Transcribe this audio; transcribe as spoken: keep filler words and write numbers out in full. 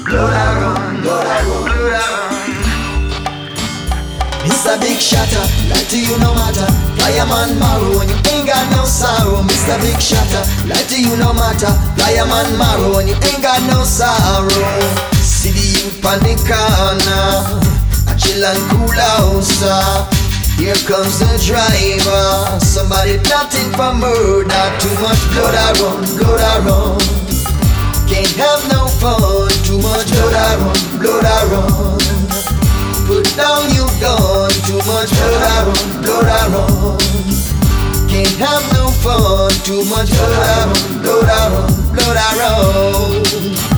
blood I run, blood I run, blood I run. Mister Big Shatter, lie to you no matter. Fireman Marrow when you ain't got no sorrow. Mister Big Shatter, lie to you no matter. Fireman Marrow when you ain't got no sorrow. See the youth on the corner, a chill and cool house. Here comes the driver, somebody plotting for murder. Too much blood I run, blood I run. Can't have no fun. Too much blood I run, blood I run. Put down your gun. Too much blood I run, blood I run. Can't have no fun. Too much blood I run, blood I run, blood I run.